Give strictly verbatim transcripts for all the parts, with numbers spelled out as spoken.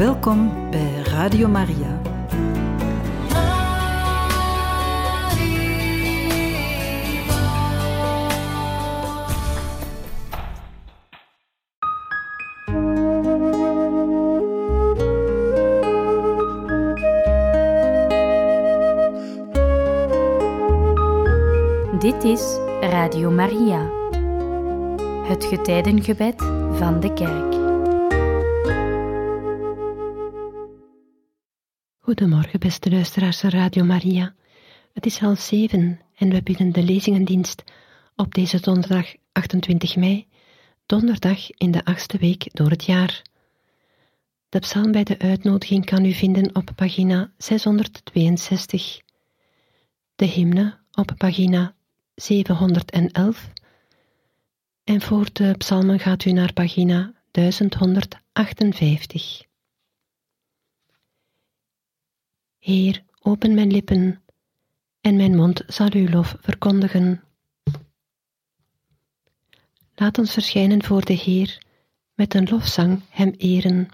Welkom bij Radio Maria. Dit is Radio Maria, het getijdengebed van de kerk. Goedemorgen, beste luisteraars van Radio Maria. Het is half zeven en we beginnen de lezingendienst op deze donderdag achtentwintig mei, donderdag in de achtste week door het jaar. De psalm bij de uitnodiging kan u vinden op pagina zeshonderdtweeënzestig. De hymne op pagina zevenhonderdelf. En voor de psalmen gaat u naar pagina duizend honderdachtenvijftig. Heer, open mijn lippen, en mijn mond zal uw lof verkondigen. Laat ons verschijnen voor de Heer, met een lofzang hem eren.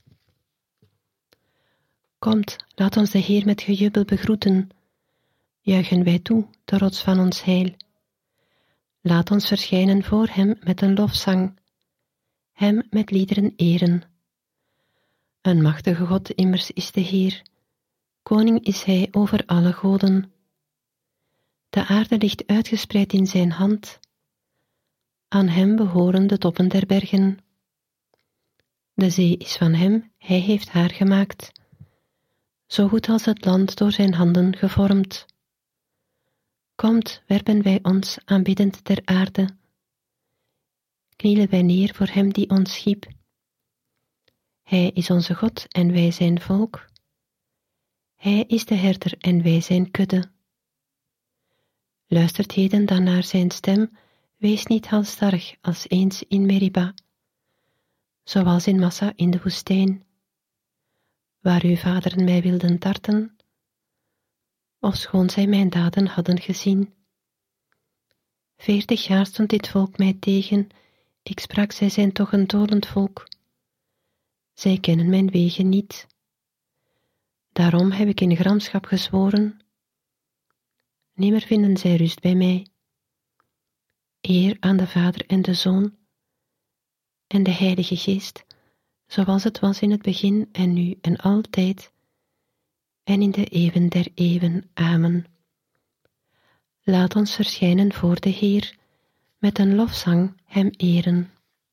Komt, laat ons de Heer met gejubel begroeten, juichen wij toe, de rots van ons heil. Laat ons verschijnen voor hem met een lofzang, hem met liederen eren. Een machtige God immers is de Heer, koning is hij over alle goden. De aarde ligt uitgespreid in zijn hand, aan hem behoren de toppen der bergen. De zee is van hem, hij heeft haar gemaakt, zo goed als het land door zijn handen gevormd. Komt, werpen wij ons aanbiddend ter aarde, knielen wij neer voor hem die ons schiep. Hij is onze God en wij zijn volk. Hij is de herder en wij zijn kudde. Luistert heden dan naar zijn stem, wees niet halsstarrig als eens in Meriba, zoals in Massa in de woestijn, waar uw vaderen mij wilden tarten, ofschoon zij mijn daden hadden gezien. Veertig jaar stond dit volk mij tegen, ik sprak, zij zijn toch een dolend volk. Zij kennen mijn wegen niet. Daarom heb ik in gramschap gezworen, nimmer vinden zij rust bij mij. Eer aan de Vader en de Zoon en de Heilige Geest, zoals het was in het begin en nu en altijd, en in de eeuwen der eeuwen. Amen. Laat ons verschijnen voor de Heer, met een lofzang hem eren.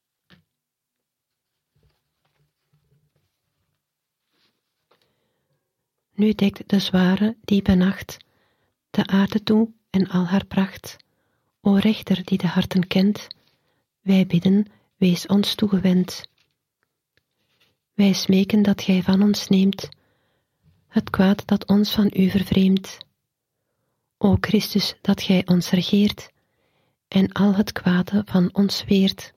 Nu dekt de zware, diepe nacht de aarde toe en al haar pracht. O rechter die de harten kent, wij bidden, wees ons toegewend. Wij smeken dat gij van ons neemt het kwaad dat ons van u vervreemdt. O Christus, dat gij ons regeert en al het kwade van ons weert.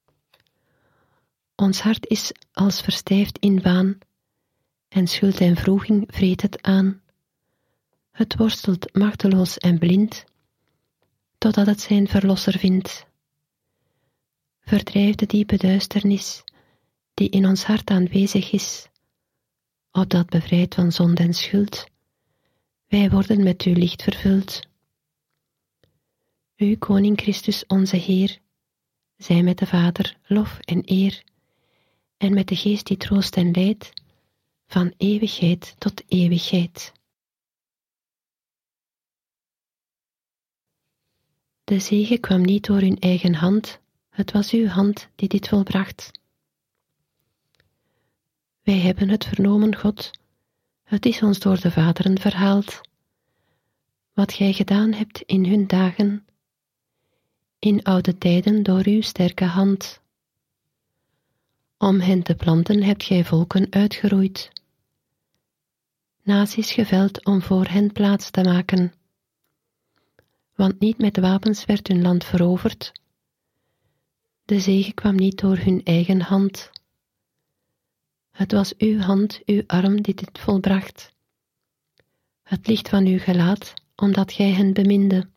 Ons hart is als verstijfd in waan, en schuld en wroeging vreet het aan. Het worstelt machteloos en blind, totdat het zijn verlosser vindt. Verdrijf de diepe duisternis, die in ons hart aanwezig is, opdat bevrijd van zonde en schuld, wij worden met uw licht vervuld. U, Koning Christus, onze Heer, zij met de Vader lof en eer, en met de Geest die troost en leidt, van eeuwigheid tot eeuwigheid. De zege kwam niet door hun eigen hand, het was uw hand die dit volbracht. Wij hebben het vernomen, God, het is ons door de vaderen verhaald, wat gij gedaan hebt in hun dagen, in oude tijden door uw sterke hand. Om hen te planten hebt gij volken uitgeroeid, naties geveld om voor hen plaats te maken. Want niet met wapens werd hun land veroverd, de zege kwam niet door hun eigen hand. Het was uw hand, uw arm die dit volbracht, het licht van uw gelaat, omdat gij hen beminde.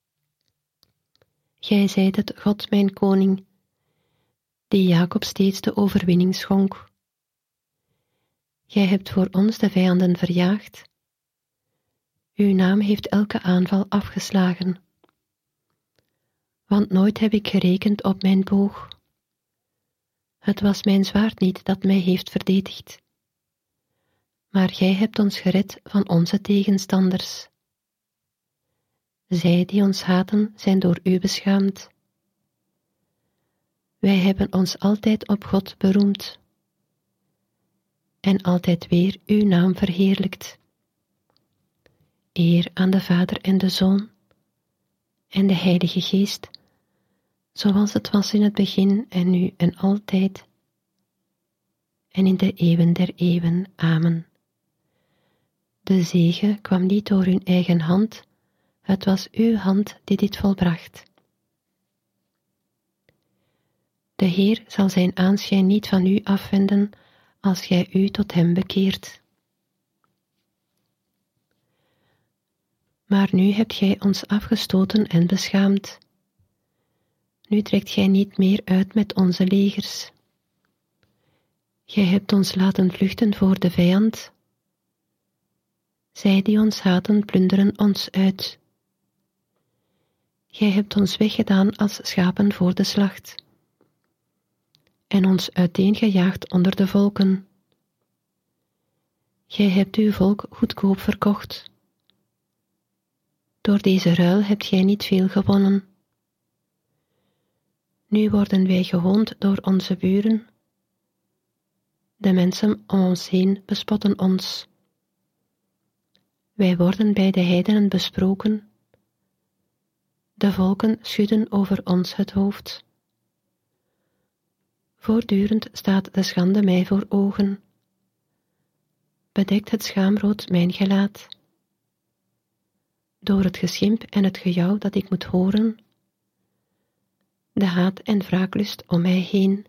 Gij zijt het, God mijn koning, die Jacob steeds de overwinning schonk. Gij hebt voor ons de vijanden verjaagd. Uw naam heeft elke aanval afgeslagen. Want nooit heb ik gerekend op mijn boog. Het was mijn zwaard niet dat mij heeft verdedigd. Maar gij hebt ons gered van onze tegenstanders. Zij die ons haten zijn door u beschaamd. Wij hebben ons altijd op God beroemd. En altijd weer uw naam verheerlijkt. Eer aan de Vader en de Zoon en de Heilige Geest, zoals het was in het begin en nu en altijd, en in de eeuwen der eeuwen. Amen. De zegen kwam niet door uw eigen hand, het was uw hand die dit volbracht. De Heer zal zijn aanschijn niet van u afwenden, als gij u tot hem bekeert. Maar nu hebt gij ons afgestoten en beschaamd. Nu trekt gij niet meer uit met onze legers. Gij hebt ons laten vluchten voor de vijand. Zij die ons haten plunderen ons uit. Gij hebt ons weggedaan als schapen voor de slacht. En ons uiteengejaagd onder de volken. Gij hebt uw volk goedkoop verkocht. Door deze ruil hebt gij niet veel gewonnen. Nu worden wij gehoond door onze buren. De mensen om ons heen bespotten ons. Wij worden bij de heidenen besproken. De volken schudden over ons het hoofd. Voortdurend staat de schande mij voor ogen. Bedekt het schaamrood mijn gelaat. Door het geschimp en het gejouw dat ik moet horen, de haat en wraaklust om mij heen.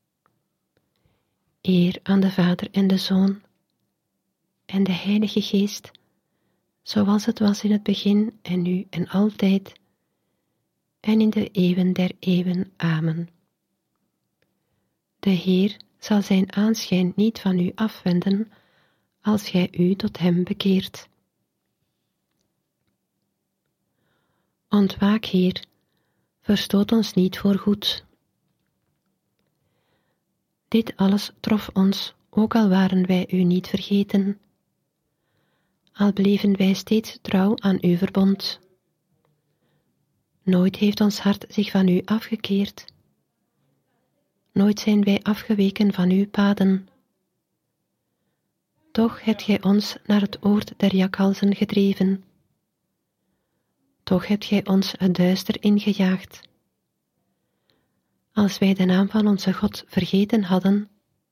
Eer aan de Vader en de Zoon en de Heilige Geest, zoals het was in het begin en nu en altijd, en in de eeuwen der eeuwen. Amen. De Heer zal zijn aanschijn niet van u afwenden, als gij u tot hem bekeert. Ontwaak, Heer, verstoot ons niet voorgoed. Dit alles trof ons, ook al waren wij u niet vergeten. Al bleven wij steeds trouw aan uw verbond. Nooit heeft ons hart zich van u afgekeerd. Nooit zijn wij afgeweken van uw paden. Toch hebt gij ons naar het oord der jakhalzen gedreven. Toch hebt gij ons het duister ingejaagd. Als wij de naam van onze God vergeten hadden,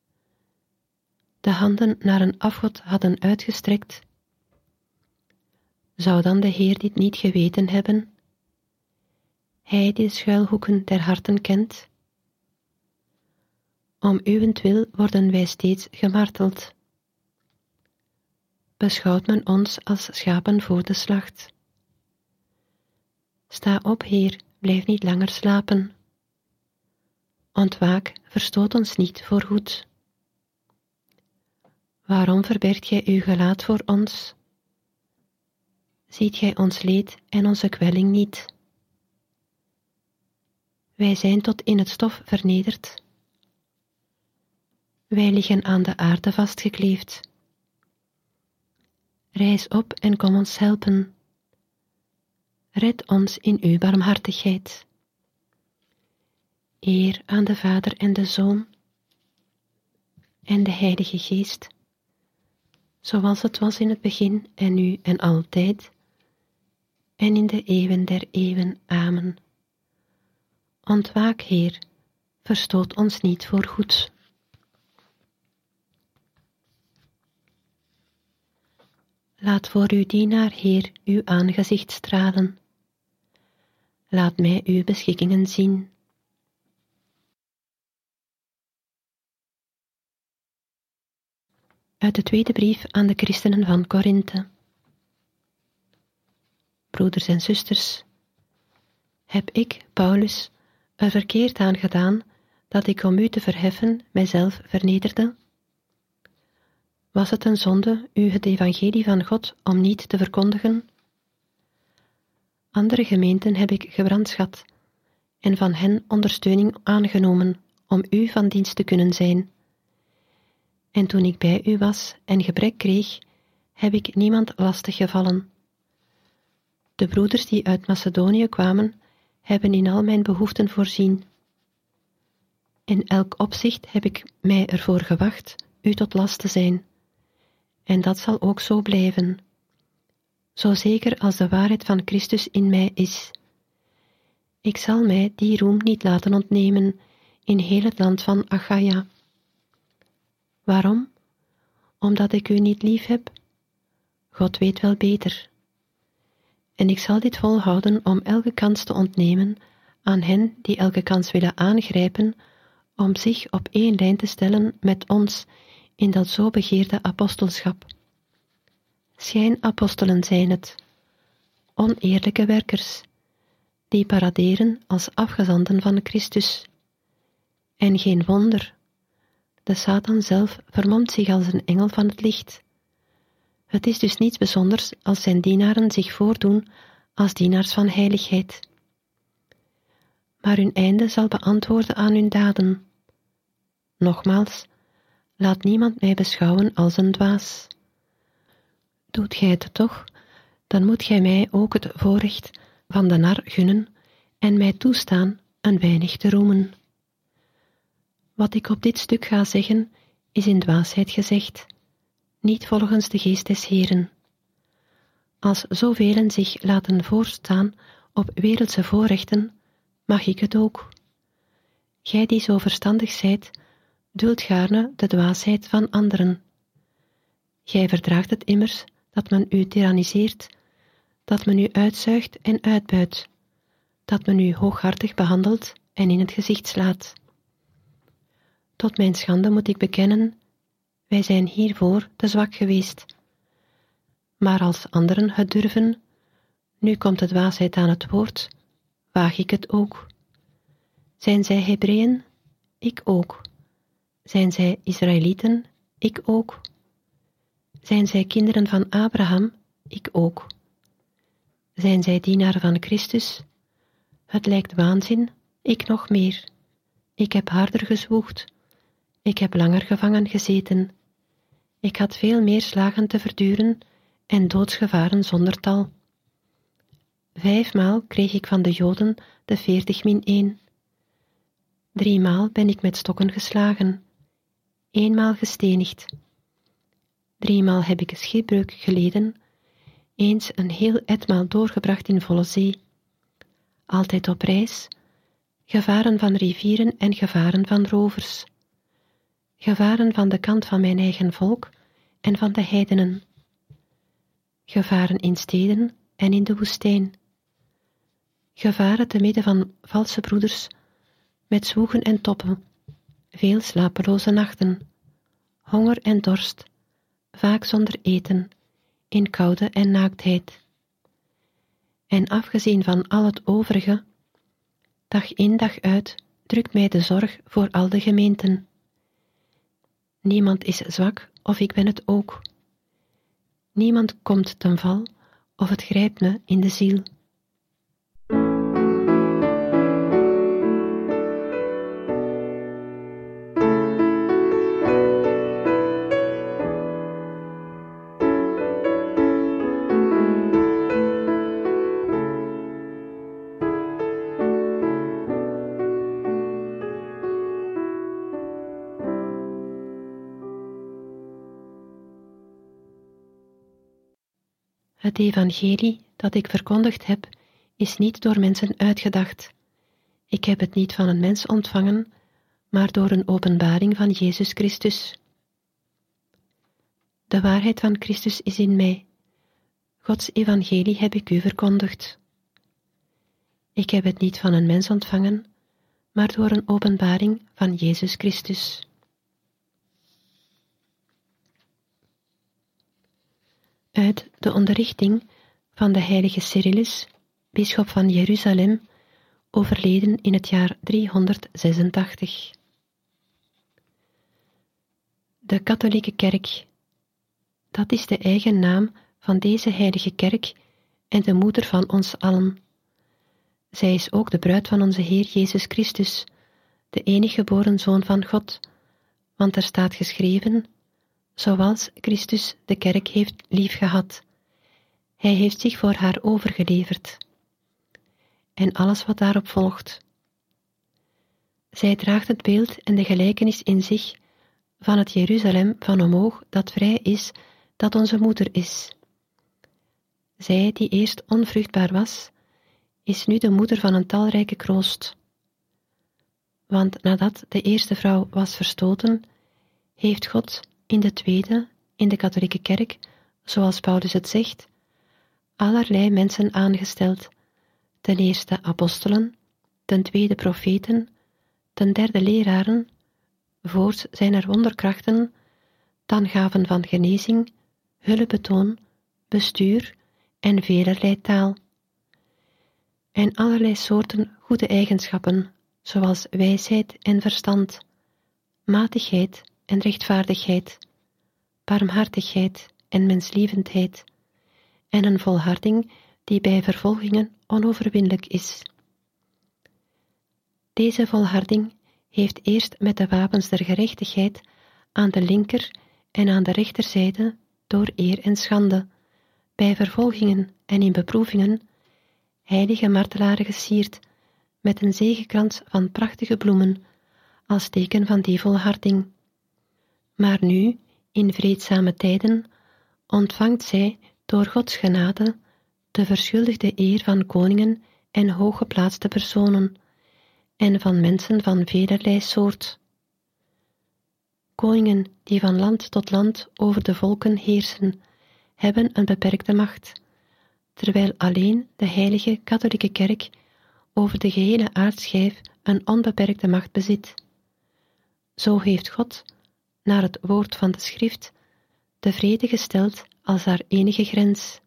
de handen naar een afgod hadden uitgestrekt, zou dan de Heer dit niet geweten hebben? Hij die de schuilhoeken der harten kent. Om uwentwil worden wij steeds gemarteld. Beschouwt men ons als schapen voor de slacht. Sta op, Heer, blijf niet langer slapen. Ontwaak, verstoot ons niet voorgoed. Waarom verbergt gij uw gelaat voor ons? Ziet gij ons leed en onze kwelling niet? Wij zijn tot in het stof vernederd. Wij liggen aan de aarde vastgekleefd. Rijs op en kom ons helpen. Red ons in uw barmhartigheid. Eer aan de Vader en de Zoon en de Heilige Geest, zoals het was in het begin en nu en altijd, en in de eeuwen der eeuwen. Amen. Ontwaak, Heer, verstoot ons niet voorgoed. Laat voor uw dienaar, Heer, uw aangezicht stralen. Laat mij uw beschikkingen zien. Uit de tweede brief aan de christenen van Korinthe. Broeders en zusters, heb ik, Paulus, er verkeerd aan gedaan dat ik om u te verheffen mijzelf vernederde? Was het een zonde u het evangelie van God om niet te verkondigen? Andere gemeenten heb ik gebrandschat en van hen ondersteuning aangenomen om u van dienst te kunnen zijn. En toen ik bij u was en gebrek kreeg, heb ik niemand lastig gevallen. De broeders die uit Macedonië kwamen, hebben in al mijn behoeften voorzien. In elk opzicht heb ik mij ervoor gewacht u tot last te zijn. En dat zal ook zo blijven. Zo zeker als de waarheid van Christus in mij is. Ik zal mij die roem niet laten ontnemen in heel het land van Achaia. Waarom? Omdat ik u niet lief heb? God weet wel beter. En ik zal dit volhouden om elke kans te ontnemen aan hen die elke kans willen aangrijpen om zich op één lijn te stellen met ons in dat zo begeerde apostelschap. Schijnapostelen zijn het, oneerlijke werkers, die paraderen als afgezanten van Christus. En geen wonder, de Satan zelf vermomt zich als een engel van het licht. Het is dus niets bijzonders als zijn dienaren zich voordoen als dienaars van heiligheid. Maar hun einde zal beantwoorden aan hun daden. Nogmaals, laat niemand mij beschouwen als een dwaas. Doet gij het toch, dan moet gij mij ook het voorrecht van de nar gunnen en mij toestaan een weinig te roemen. Wat ik op dit stuk ga zeggen, is in dwaasheid gezegd, niet volgens de geest des Heeren. Als zovelen zich laten voorstaan op wereldse voorrechten, mag ik het ook. Gij die zo verstandig zijt, duldt gaarne de dwaasheid van anderen. Gij verdraagt het immers dat men u tyranniseert, dat men u uitzuigt en uitbuit, dat men u hooghartig behandelt en in het gezicht slaat. Tot mijn schande moet ik bekennen, wij zijn hiervoor te zwak geweest. Maar als anderen het durven, nu komt de dwaasheid aan het woord, waag ik het ook. Zijn zij Hebreeën? Ik ook. Zijn zij Israëlieten? Ik ook. Zijn zij kinderen van Abraham? Ik ook. Zijn zij dienaren van Christus? Het lijkt waanzin, ik nog meer. Ik heb harder gezwoegd. Ik heb langer gevangen gezeten. Ik had veel meer slagen te verduren en doodsgevaren zonder tal. Vijfmaal kreeg ik van de Joden de veertig min één. Driemaal ben ik met stokken geslagen. Eenmaal gestenigd. Driemaal heb ik schipbreuk geleden, eens een heel etmaal doorgebracht in volle zee. Altijd op reis, gevaren van rivieren en gevaren van rovers. Gevaren van de kant van mijn eigen volk en van de heidenen. Gevaren in steden en in de woestijn. Gevaren te midden van valse broeders, met zwoegen en toppen, veel slapeloze nachten, honger en dorst, vaak zonder eten, in koude en naaktheid. En afgezien van al het overige, dag in dag uit drukt mij de zorg voor al de gemeenten. Niemand is zwak, of ik ben het ook. Niemand komt ten val, of het grijpt me in de ziel. Het evangelie dat ik verkondigd heb, is niet door mensen uitgedacht. Ik heb het niet van een mens ontvangen, maar door een openbaring van Jezus Christus. De waarheid van Christus is in mij. Gods evangelie heb ik u verkondigd. Ik heb het niet van een mens ontvangen, maar door een openbaring van Jezus Christus. Uit de onderrichting van de heilige Cyrillus, bisschop van Jeruzalem, overleden in het jaar driehonderdzesentachtig. De katholieke kerk Dat is de eigen naam van deze heilige kerk en de moeder van ons allen. Zij is ook de bruid van onze Heer Jezus Christus, de enige geboren Zoon van God, want er staat geschreven, zoals Christus de kerk heeft liefgehad. Hij heeft zich voor haar overgeleverd. En alles wat daarop volgt. Zij draagt het beeld en de gelijkenis in zich van het Jeruzalem van omhoog dat vrij is, dat onze moeder is. Zij die eerst onvruchtbaar was, is nu de moeder van een talrijke kroost. Want nadat de eerste vrouw was verstoten, heeft God in de tweede, in de katholieke kerk, zoals Paulus het zegt, allerlei mensen aangesteld, ten eerste apostelen, ten tweede profeten, ten derde leraren, voorts zijn er wonderkrachten, dan gaven van genezing, hulpbetoon, bestuur en velerlei taal. En allerlei soorten goede eigenschappen, zoals wijsheid en verstand, matigheid en rechtvaardigheid, barmhartigheid en menslievendheid, en een volharding die bij vervolgingen onoverwinnelijk is. Deze volharding heeft eerst met de wapens der gerechtigheid aan de linker en aan de rechterzijde door eer en schande, bij vervolgingen en in beproevingen, heilige martelaren gesierd met een zegekrans van prachtige bloemen, als teken van die volharding. Maar nu, in vreedzame tijden, ontvangt zij door Gods genade de verschuldigde eer van koningen en hooggeplaatste personen, en van mensen van velerlei soort. Koningen die van land tot land over de volken heersen, hebben een beperkte macht, terwijl alleen de heilige katholieke kerk over de gehele aardschijf een onbeperkte macht bezit. Zo heeft God, naar het woord van de schrift, de vrede gesteld als haar enige grens.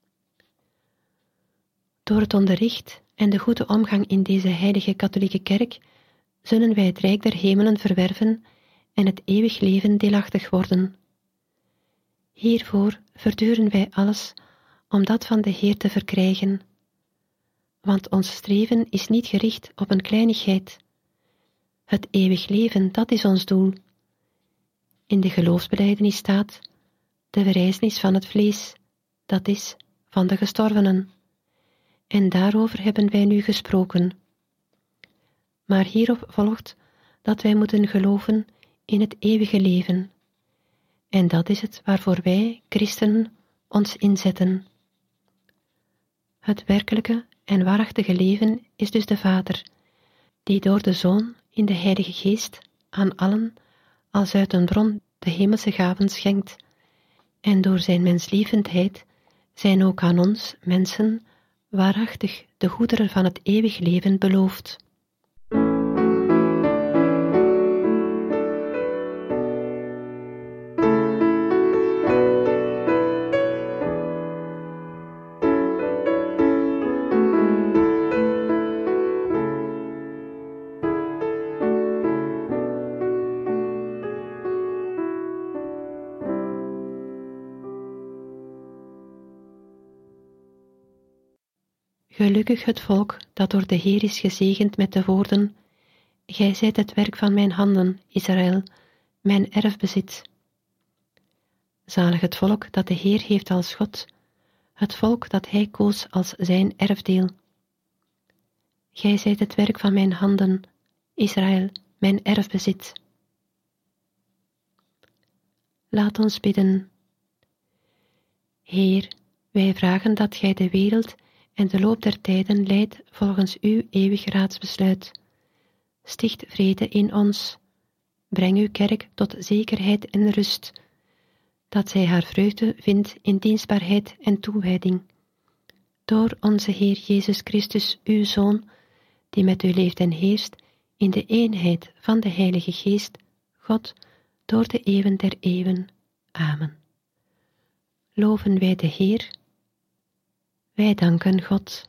Door het onderricht en de goede omgang in deze heilige katholieke kerk zullen wij het rijk der hemelen verwerven en het eeuwig leven deelachtig worden. Hiervoor verduren wij alles om dat van de Heer te verkrijgen, want ons streven is niet gericht op een kleinigheid. Het eeuwig leven, dat is ons doel. In de geloofsbelijdenis staat de verrijzenis van het vlees, dat is, van de gestorvenen. En daarover hebben wij nu gesproken. Maar hierop volgt dat wij moeten geloven in het eeuwige leven. En dat is het waarvoor wij, christenen, ons inzetten. Het werkelijke en waarachtige leven is dus de Vader, die door de Zoon in de Heilige Geest aan allen als uit een bron de hemelse gaven schenkt, en door zijn menslievendheid zijn ook aan ons, mensen, waarachtig de goederen van het eeuwig leven beloofd. Gelukkig het volk dat door de Heer is gezegend met de woorden: Gij zijt het werk van mijn handen, Israël, mijn erfbezit. Zalig het volk dat de Heer heeft als God, het volk dat hij koos als zijn erfdeel. Gij zijt het werk van mijn handen, Israël, mijn erfbezit. Laat ons bidden. Heer, wij vragen dat gij de wereld en de loop der tijden leidt volgens uw eeuwig raadsbesluit. Sticht vrede in ons. Breng uw kerk tot zekerheid en rust, dat zij haar vreugde vindt in dienstbaarheid en toewijding. Door onze Heer Jezus Christus, uw Zoon, die met u leeft en heerst in de eenheid van de Heilige Geest, God, door de eeuwen der eeuwen. Amen. Loven wij de Heer. Wij danken God.